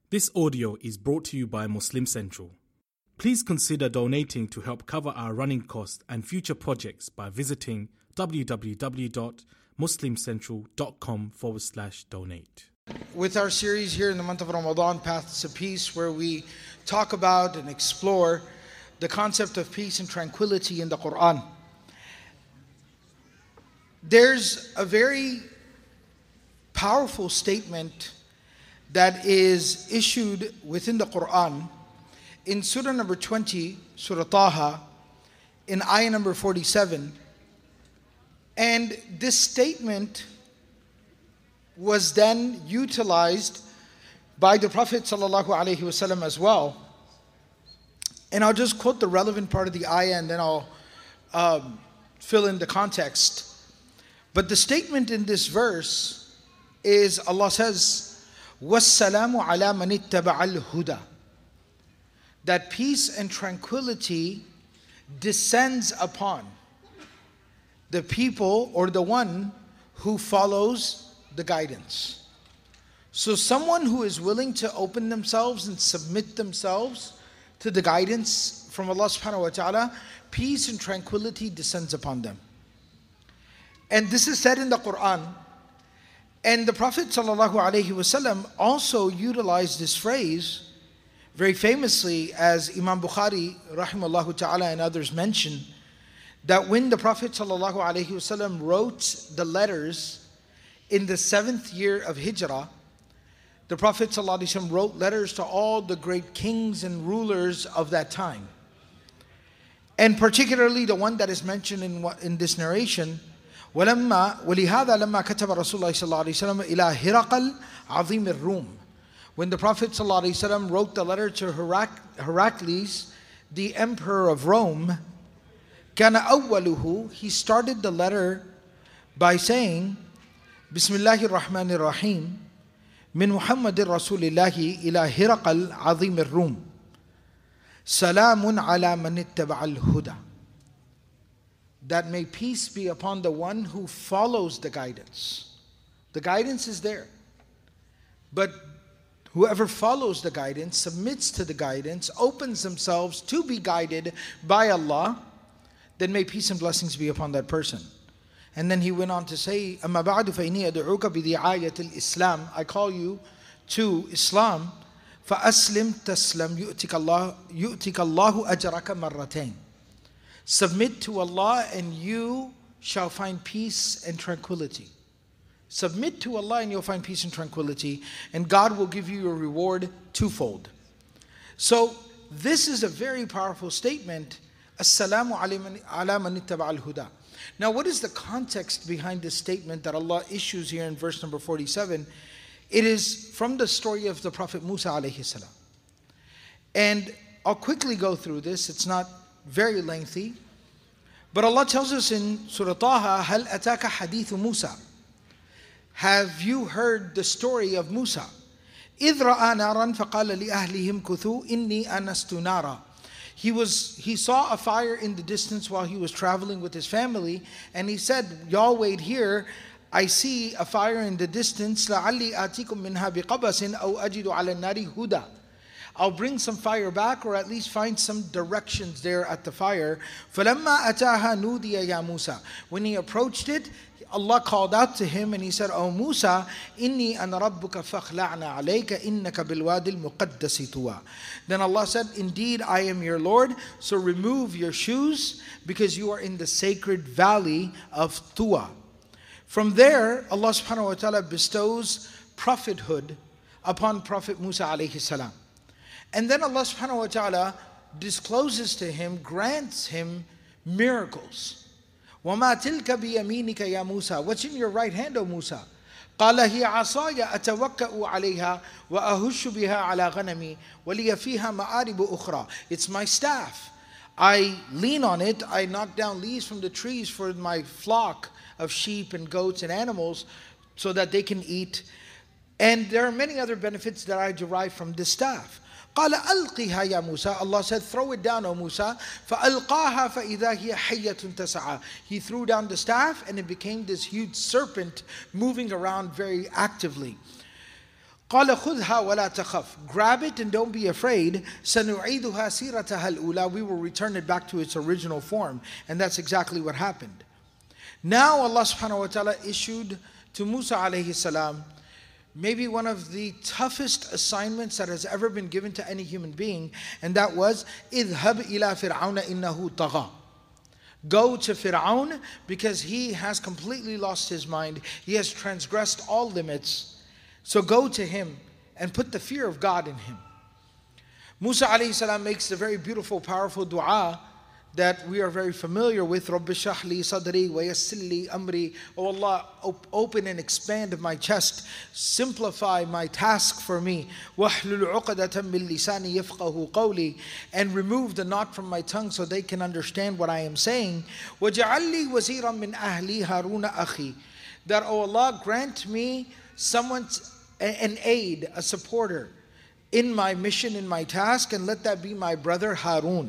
This audio is brought to you by Muslim Central. Please consider donating to help cover our running costs and future projects by visiting www.muslimcentral.com/donate. With our series here in the month of Ramadan, Paths to Peace, where we talk about and explore the concept of peace and tranquility in the Quran. There's a very powerful statement that is issued within the Quran in Surah number 20, Surah Taha, in ayah number 47. And this statement was then utilized by the Prophet ﷺ as well. And I'll just quote the relevant part of the ayah and then I'll fill in the context. But the statement in this verse is, Allah says, وَالسَّلَامُ عَلَى مَنِ اتَّبَعَ الْهُدَى, that peace and tranquility descends upon the people or the one who follows the guidance. So someone who is willing to open themselves and submit themselves to the guidance from Allah subhanahu wa ta'ala, peace and tranquility descends upon them. And this is said in the Quran. And the Prophet ﷺ also utilized this phrase very famously, as Imam Bukhari rahimahullah ta'ala and others mention, that when the Prophet ﷺ wrote the letters in the 7th year of Hijrah, the Prophet ﷺ wrote letters to all the great kings and rulers of that time. And particularly the one that is mentioned in this narration, ولهذا لما كتب رسول الله صلى الله عليه وسلم إلى هرقل عظيم الروم, when the Prophet صلى الله عليه وسلم wrote the letter to Heracles, the emperor of Rome, كان أوله, he started the letter by saying, بسم الله الرحمن الرحيم من محمد رسول الله إلى هرقل عظيم الروم سلام على من اتبع الهدى, that may peace be upon the one who follows the guidance. The guidance is there. But whoever follows the guidance, submits to the guidance, opens themselves to be guided by Allah, then may peace and blessings be upon that person. And then he went on to say, أَمَّا بَعْدُ فَإِنِّي أَدْعُوكَ بِدِعَايَةِ الْإِسْلَامِ, I call you to Islam. فَأَسْلِمْ تَسْلَمْ يُؤْتِكَ اللَّهُ أَجْرَكَ مَرَّتَيْنِ, submit to Allah and you shall find peace and tranquility. Submit to Allah and you'll find peace and tranquility, and God will give you your reward twofold. So this is a very powerful statement. As-salamu ala man ittaba al-huda. Now what is the context behind this statement that Allah issues here in verse number 47? It is from the story of the Prophet Musa alayhi salam. And I'll quickly go through this. It's not very lengthy, but Allah tells us in Surah Taha, هَلْ أَتَاكَ حَدِيثُ مُوسَى, have you heard the story of Musa? إِذْ رَأَى نَارًا فَقَالَ لِأَهْلِهِ امْكُثُوا إِنِّي أَنَسْتُ نَارًا. He saw a fire in the distance while he was traveling with his family, and he said, y'all wait here, I see a fire in the distance. لَعَلِّي آتِيكُم مِّنْهَا بِقَبَسٍ أَوْ أَجِدُ عَلَى النَّارِ هُدًى, I'll bring some fire back, or at least find some directions there at the fire. فَلَمَّا أَتَاهَا نُودِيَ يَا مُوسَى, when he approached it, Allah called out to him and he said, O Musa, إِنِّي أَنَا رَبُّكَ فَاخْلَعْنَا عَلَيْكَ إِنَّكَ بِالْوَادِ الْمُقَدَّسِ طُوًى. Then Allah said, indeed I am your Lord, so remove your shoes, because you are in the sacred valley of Tuwa. From there, Allah subhanahu wa ta'ala bestows prophethood upon Prophet Musa alayhi salam. And then Allah subhanahu wa ta'ala discloses to him, grants him miracles. وَمَا تِلْكَ بِيَمِينِكَ يَا مُوسَى, what's in your right hand, O Musa? قَالَ هِيَ عَصَايَ أَتَوَكَّأُ عَلَيْهَا وَأَهُشُّ بِهَا عَلَى غَنَمِي وَلِيَ فِيهَا مَآرِبُ أُخْرَى. It's my staff. I lean on it, I knock down leaves from the trees for my flock of sheep and goats and animals so that they can eat. And there are many other benefits that I derive from this staff. قال ألقها يا موسى, Allah said, throw it down, O Musa. فألقاها فإذا هي حية تسعى. He threw down the staff and it became this huge serpent moving around very actively. قال خذها ولا تخف. Grab it and don't be afraid. سنعيدها سيرتها الأولى. We will return it back to its original form. And that's exactly what happened. Now Allah subhanahu wa ta'ala issued to Musa alayhi salam maybe one of the toughest assignments that has ever been given to any human being, and that was اذهب إلى فرعون إنه طغى. Go to Fir'aun because he has completely lost his mind. He has transgressed all limits. So go to him and put the fear of God in him. Musa alayhi salam makes the very beautiful, powerful dua that we are very familiar with. رَبِّ اشْرَحْ لِي صَدْرِي وَيَسِّرْ لِي أَمْرِي. Oh Allah, open and expand my chest. Simplify my task for me. وَاحْلُلْ عُقْدَةً مِّن لِسَانِي يَفْقَهُ قَوْلِي. And remove the knot from my tongue so they can understand what I am saying. وَاجْعَلْ لِي وَزِيرًا مِّنْ أَهْلِي هَارُونَ أَخِي. That, oh Allah, grant me an aid, a supporter in my mission, in my task, and let that be my brother Harun.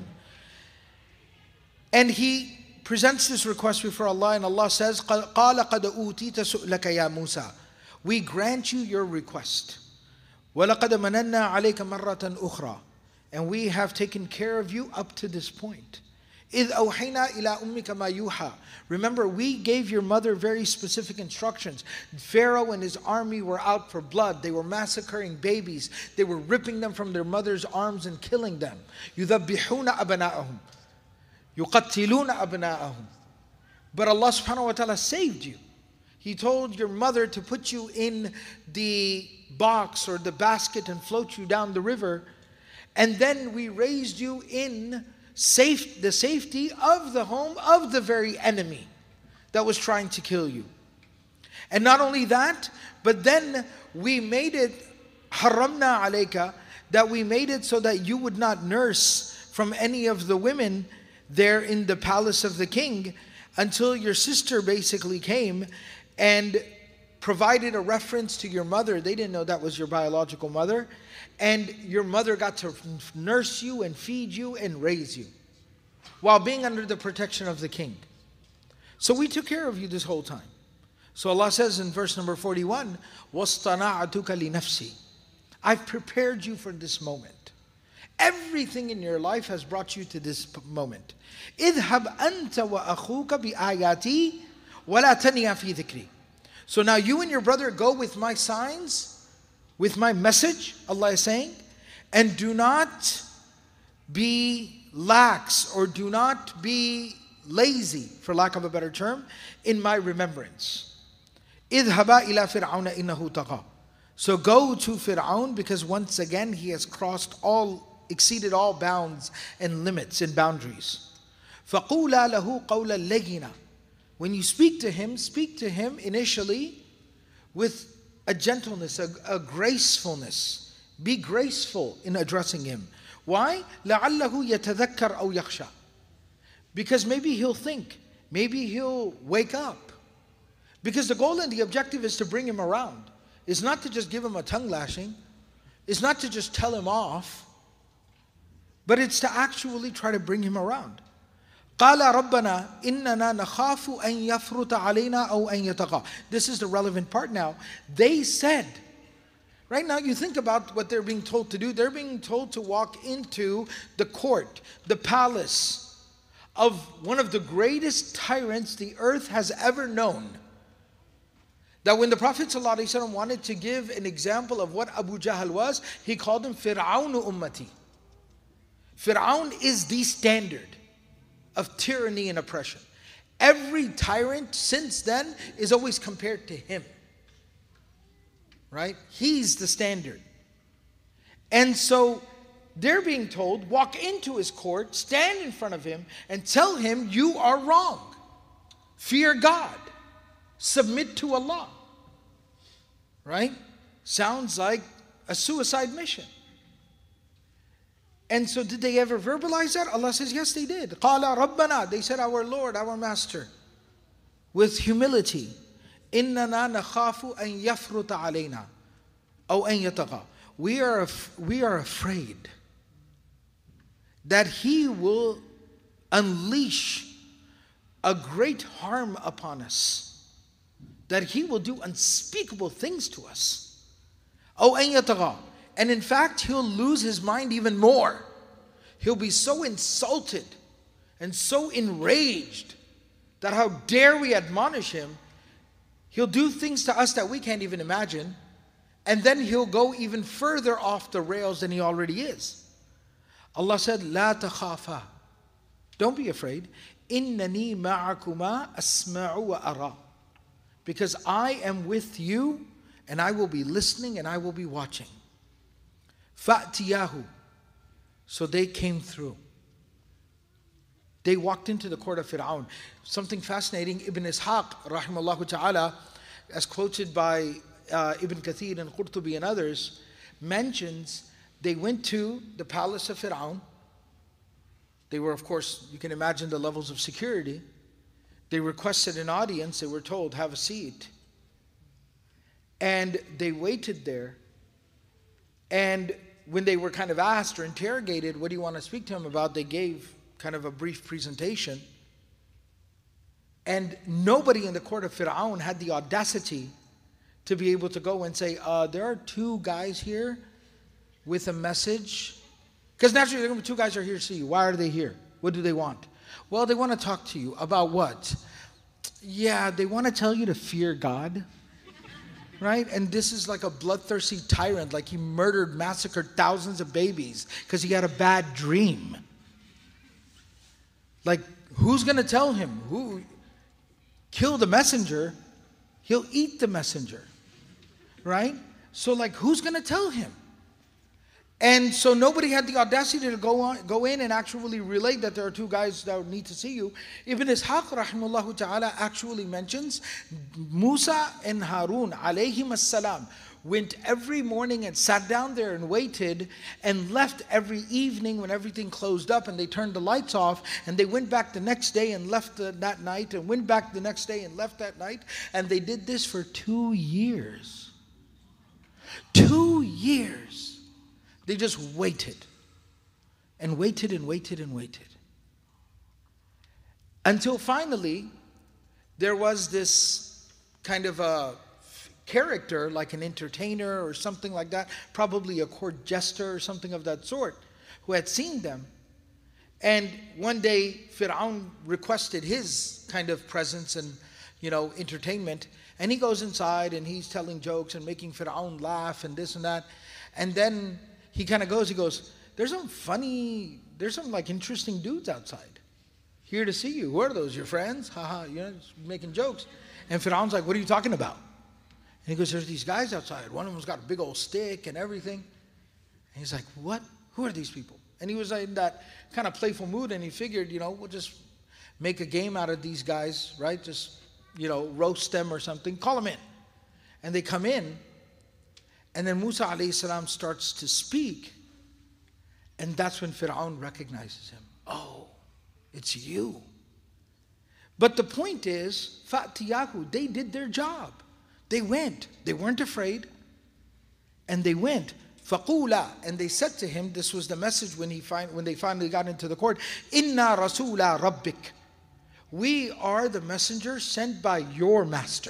And he presents this request before Allah, and Allah says, قَالَ قَدْ أُوتِيتَ سُؤْلَكَ يَا مُوسَى. We grant you your request. وَلَقَدْ مَنَنَّا عَلَيْكَ مَرَّةً أُخْرَى. And we have taken care of you up to this point. إِذْ أَوْحَيْنَا إِلَىٰ أُمِّكَ مَا يُوحَى. Remember, we gave your mother very specific instructions. Pharaoh and his army were out for blood. They were massacring babies. They were ripping them from their mother's arms and killing them. يُذَبِّحُونَ أَبْنَاءَهُم يُقَتِّلُونَ أَبْنَاءَهُم. But Allah subhanahu wa ta'ala saved you. He told your mother to put you in the box or the basket and float you down the river. And then we raised you in the safety of the home of the very enemy that was trying to kill you. And not only that, but then we made it haramna alayka, that we made it so that you would not nurse from any of the women there in the palace of the king until your sister basically came and provided a reference to your mother. They didn't know that was your biological mother. And your mother got to nurse you and feed you and raise you while being under the protection of the king. So we took care of you this whole time. So Allah says in verse number 41, وَاصْطَنَعْتُكَ لِنَفْسِي. I've prepared you for this moment. Everything in your life has brought you to this moment. اذهب أنت وأخوك بآياتي ولا تنيا في ذكري. So now you and your brother go with my signs, with my message, Allah is saying, and do not be lax or do not be lazy, for lack of a better term, in my remembrance. اذهبا إلى فرعون إنه طغى. So go to Fir'aun because once again he has exceeded all bounds and limits and boundaries. فَقُولَا لَهُ قَوْلًا لَيِّنًا. When you speak to him initially with a gentleness, a gracefulness. Be graceful in addressing him. Why? لَعَلَّهُ يَتَذَكَّرْ أَوْ يَخْشَى. Because maybe he'll think, maybe he'll wake up. Because the goal and the objective is to bring him around. It's not to just give him a tongue lashing. It's not to just tell him off. But it's to actually try to bring him around. قَالَ رَبَّنَا إِنَّنَا نَخَافُ أَن يَفْرُطَ عَلَيْنَا أَوْ أَن يَطْغَى. This is the relevant part now. They said, right now you think about what they're being told to do. They're being told to walk into the court, the palace of one of the greatest tyrants the earth has ever known. That when the Prophet ﷺ wanted to give an example of what Abu Jahl was, he called him Fir'aun ummati. Fir'aun is the standard of tyranny and oppression. Every tyrant since then is always compared to him. Right? He's the standard. And so they're being told, walk into his court, stand in front of him, and tell him you are wrong. Fear God. Submit to Allah. Right? Sounds like a suicide mission. And so did they ever verbalize that? Allah says, yes, they did. قَالَ رَبَّنَا. They said, our Lord, our Master. With humility. إِنَّنَا نَخَافُ أَن يَفْرُطَ عَلَيْنَا أَوْ أَن يَطْغَى. We are afraid that he will unleash a great harm upon us. That he will do unspeakable things to us. أو أن يطغى. And in fact, he'll lose his mind even more. He'll be so insulted and so enraged that how dare we admonish him. He'll do things to us that we can't even imagine. And then he'll go even further off the rails than he already is. Allah said, لا تخافا. Don't be afraid. إنني معكما أسمع وأرى. Because I am with you and I will be listening and I will be watching. فَأْتِيَاهُ. So they came through. They walked into the court of Fir'aun. Something fascinating, Ibn Ishaq, rahimahullah ta'ala, as quoted by Ibn Kathir and Qurtubi and others, mentions they went to the palace of Fir'aun. They were, of course, you can imagine the levels of security. They requested an audience. They were told, have a seat. And they waited there. And when they were kind of asked or interrogated, what do you want to speak to him about? They gave kind of a brief presentation. And nobody in the court of Fir'aun had the audacity to be able to go and say, there are two guys here with a message. Because naturally, there are two guys are here to see you. Why are they here? What do they want? Well, they want to talk to you about what? Yeah, they want to tell you to fear God. Right? And this is like a bloodthirsty tyrant, like he murdered, massacred thousands of babies because he had a bad dream. Like, who's going to tell him? Who kill the messenger? He'll eat the messenger. Right? So like, who's going to tell him? And so nobody had the audacity to go in and actually relate that there are two guys that need to see you. Ibn Ishaq rahimahullah ta'ala actually mentions Musa and Harun alayhim as-salam went every morning and sat down there and waited and left every evening when everything closed up and they turned the lights off, and they went back the next day and left that night and went back the next day and left that night, and they did this for 2 years. 2 years. They just waited and waited and waited and waited. Until finally, there was this kind of a character, like an entertainer or something like that, probably a court jester or something of that sort, who had seen them. And one day, Fir'aun requested his kind of presence and, entertainment. And he goes inside and he's telling jokes and making Fir'aun laugh and this and that. And then he kind of goes, there's some like interesting dudes outside here to see you. Who are those? Your friends? Haha, making jokes. And Fir'aun's like, what are you talking about? And he goes, there's these guys outside. One of them's got a big old stick and everything. And he's like, what? Who are these people? And he was in that kind of playful mood, and he figured, we'll just make a game out of these guys, right? Just, roast them or something. Call them in. And they come in. And then Musa alayhi salam starts to speak. And that's when Fir'aun recognizes him. Oh, it's you. But the point is, فَأْتِيَاهُ, they did their job. They went. They weren't afraid. And they went. فَقُولَا, and they said to him, this was the message when they finally got into the court, إِنَّا رَسُولَا رَبِّكَ, we are the messenger sent by your master.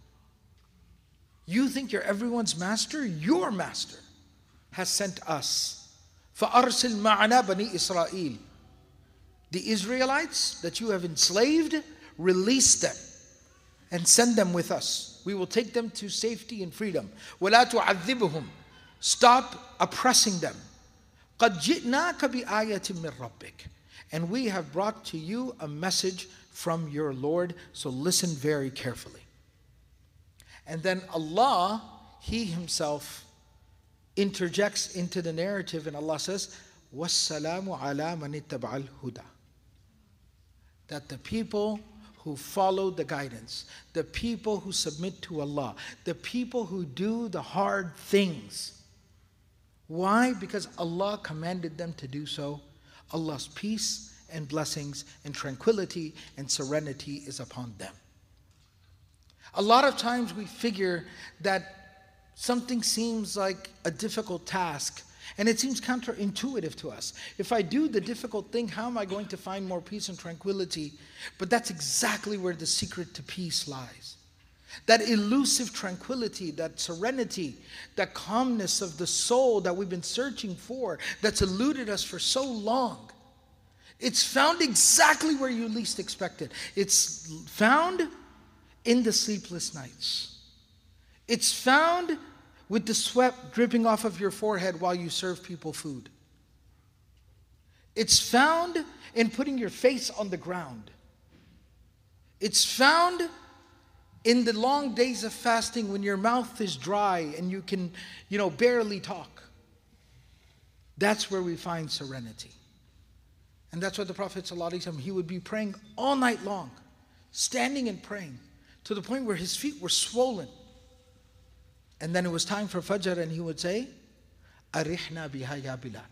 You think you're everyone's master? Your master has sent us. فَأَرْسِلْ مَعَنَا بَنِي إِسْرَائِيلِ, the Israelites that you have enslaved, release them and send them with us. We will take them to safety and freedom. وَلَا تُعَذِّبُهُمْ, stop oppressing them. قَدْ جِئْنَاكَ بِآيَةٍ مِّن رَبِّكَ, and we have brought to you a message from your Lord, so listen very carefully. And then Allah, He Himself interjects into the narrative, and Allah says, وَالسَّلَامُ عَلَى مَنِ اتَّبَعَ الْهُدَى, that the people who follow the guidance, the people who submit to Allah, the people who do the hard things. Why? Because Allah commanded them to do so. Allah's peace and blessings and tranquility and serenity is upon them. A lot of times we figure that something seems like a difficult task, and it seems counterintuitive to us. If I do the difficult thing, how am I going to find more peace and tranquility? But that's exactly where the secret to peace lies. That elusive tranquility, that serenity, that calmness of the soul that we've been searching for, that's eluded us for so long. It's found exactly where you least expect it. It's found in the sleepless nights. It's found with the sweat dripping off of your forehead while you serve people food. It's found in putting your face on the ground. It's found in the long days of fasting when your mouth is dry and you can, barely talk. That's where we find serenity. And that's what the Prophet ﷺ, he would be praying all night long, standing and praying, to the point where his feet were swollen. And then it was time for Fajr and he would say, Arihna biha ya Bilal.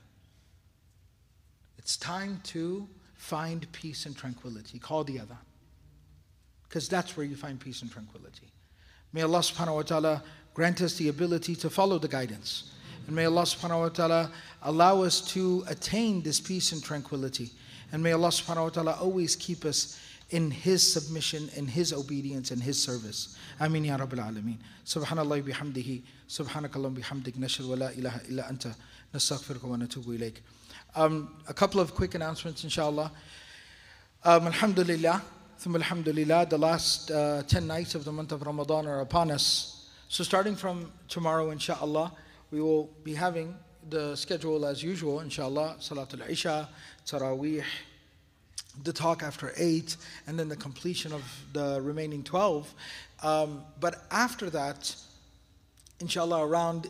It's time to find peace and tranquility. Call the adhan. Because that's where you find peace and tranquility. May Allah subhanahu wa ta'ala grant us the ability to follow the guidance. And may Allah subhanahu wa ta'ala allow us to attain this peace and tranquility. And may Allah subhanahu wa ta'ala always keep us in His submission, in His obedience, in His service. Ameen ya Rabbil Alameen. Subhanallah bihamdihi. Subhanakallah bihamdik. Nashhadu wa la ilaha illa anta. Nastaghfiruka wa natubu ilayk. A couple of quick announcements, inshallah. Alhamdulillah. Alhamdulillah, the last 10 nights of the month of Ramadan are upon us. So starting from tomorrow, inshallah, we will be having the schedule as usual, inshallah, Salatul Isha, Taraweeh, the talk after 8, and then the completion of the remaining 12. But after that, inshallah, around,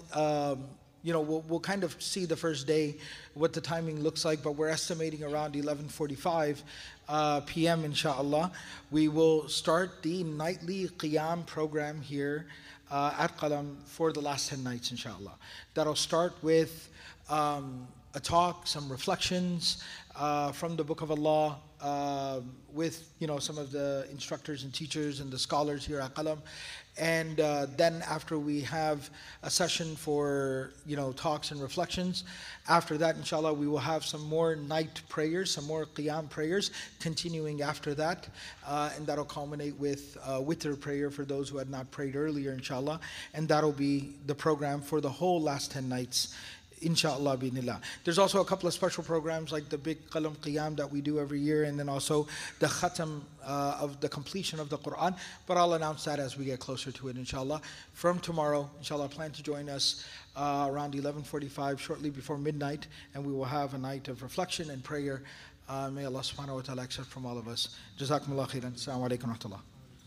we'll kind of see the first day what the timing looks like, but we're estimating around 11:45 p.m. inshallah. We will start the nightly Qiyam program here at Qalam for the last 10 nights inshallah. That'll start with a talk, some reflections from the Book of Allah with some of the instructors and teachers and the scholars here at Qalam. And then after we have a session for talks and reflections, after that inshallah we will have some more night prayers, some more qiyam prayers continuing after that, and that'll culminate with witr prayer for those who had not prayed earlier inshallah, and that'll be the program for the whole last 10 nights. Inshallah bi'nillah. There's also a couple of special programs like the big Qalam Qiyam that we do every year, and then also the Khatam of the completion of the Quran. But I'll announce that as we get closer to it, inshallah. From tomorrow, inshallah, plan to join us around 11:45, shortly before midnight, and we will have a night of reflection and prayer. May Allah subhanahu wa ta'ala accept from all of us. Jazakumullah khairan. Assalamu alaikum wa rahmatullah.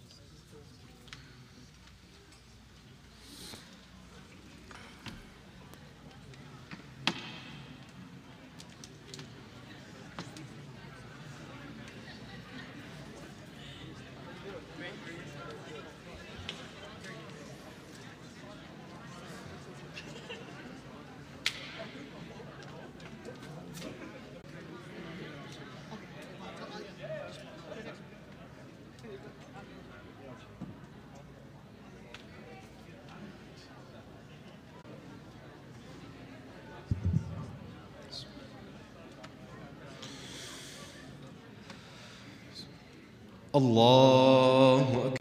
الله أكبر.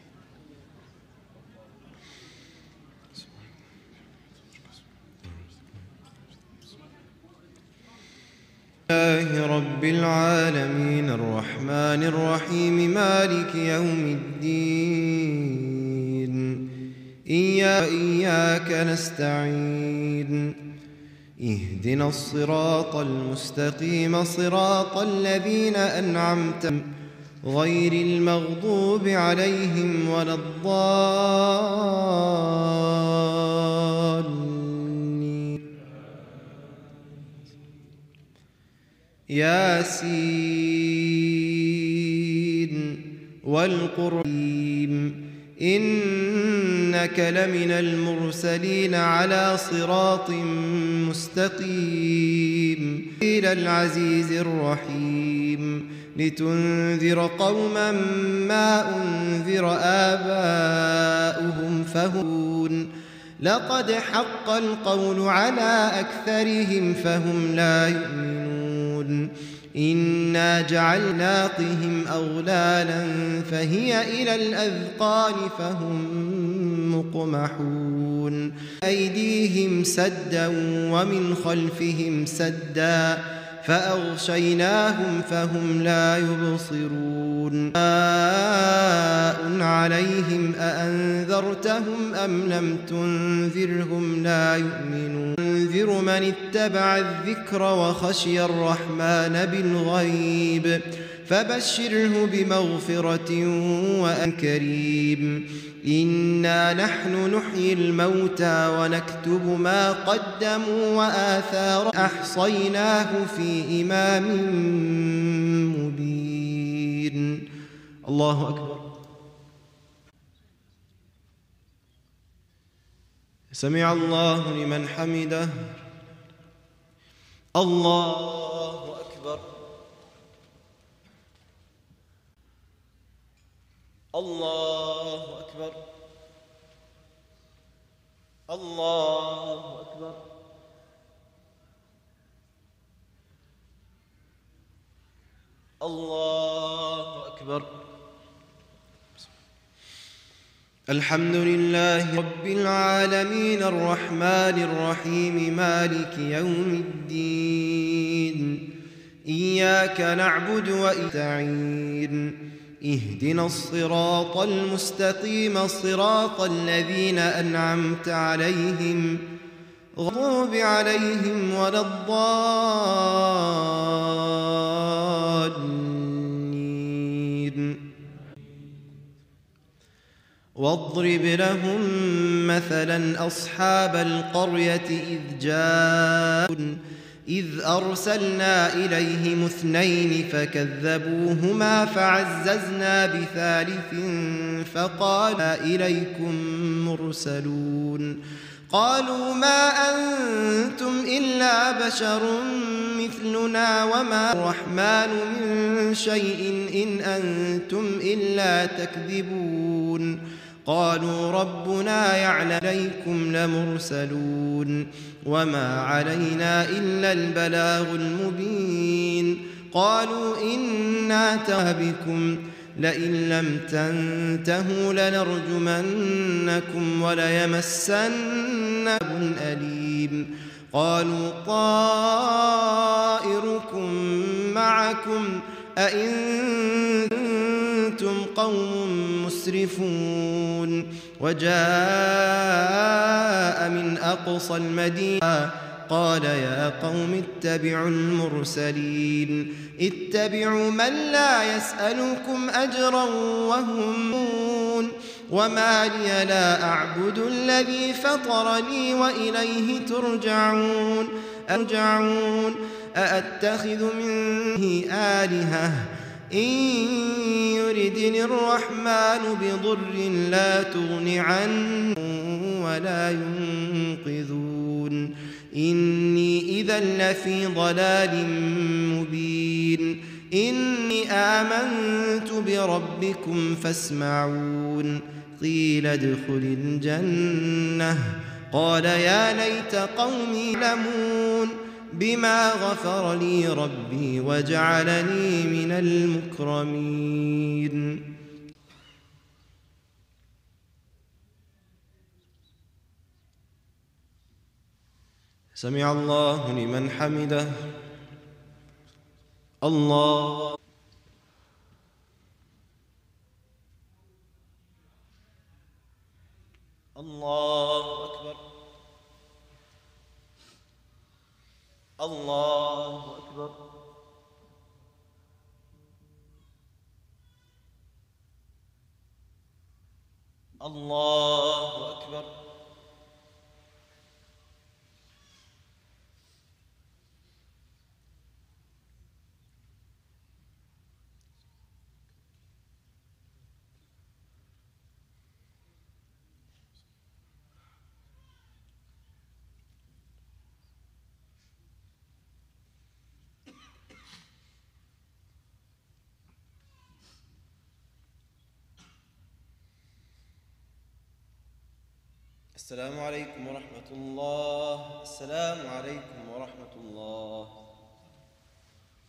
الله رب العالمين الرحمن الرحيم مالك يوم الدين إياك نستعين اهدنا الصراط المستقيم صراط الذين أنعمت غير المغضوب عليهم ولا الضالين ياسين والقرآن إنك لمن المرسلين على صراط مستقيم إلى العزيز الرحيم لتنذر قوما ما أنذر آباؤهم فهم لقد حق القول على أكثرهم فهم لا يؤمنون إنا جعلناقهم أغلالا فهي إلى الأذقان فهم مقمحون أيديهم سدا ومن خلفهم سدا فأغشيناهم فهم لا يبصرون عليهم أأنذرتهم أم لم تنذرهم لا يؤمنون تنذر من اتبع الذكر وخشي الرحمن بالغيب فبشره بمغفرة وأجر كريم إنا نحن نحيي الموتى ونكتب ما قدموا وآثار أحصيناه في إمام مبين. الله أكبر. سمع الله لمن حمده. الله أكبر. الله أكبر. الله أكبر. الله أكبر. الحمد لله رب العالمين الرحمن الرحيم مالك يوم الدين إياك نعبد وإستعين اهدنا الصراط المستقيم صراط الذين أنعمت عليهم غضوب عليهم ولا الضالين واضرب لهم مثلا أصحاب القرية إذ أرسلنا إليهم 2 فكذبوهما فعززنا بثالث فقال إليكم مرسلون قالوا ما أنتم إلا بشر مثلنا وما الرحمن من شيء إن أنتم إلا تكذبون قالوا ربنا يعلم إليكم لمرسلون وما علينا إلا البلاغ المبين قالوا إنا بكم لئن لم تنتهوا لنرجمنكم وليمسنكم أليم قالوا طائركم معكم أئن كنتم قوم مسرفون وجاء من أقصى المدينة قال يا قوم اتبعوا المرسلين اتبعوا من لا يسألكم أجرا وهم وما لي لا أعبد الذي فطرني وإليه ترجعون أأتخذ منه آلهة إن يردني الرحمن بضر لا تغن عنه ولا ينقذون إني إذا لفي ضلال مبين إني آمنت بربكم فاسمعون قيل ادخل الجنة قال يا ليت قومي يعلمون بما غفر لي ربي وجعلني من المكرمين سمع الله لمن حمده الله الله أكبر الله أكبر الله أكبر السلام عليكم ورحمة الله. السلام عليكم ورحمة الله.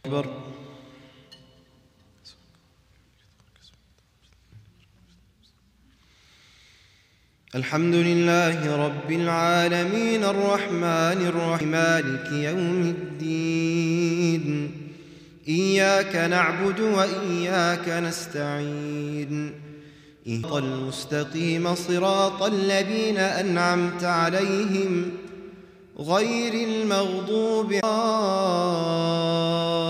أكبر. الحمد لله رب العالمين الرحمن الرحيم مالك يوم الدين إياك نعبد وإياك نستعين اهدنا المستقيم صراط الذين أنعمت عليهم غير المغضوب عليهم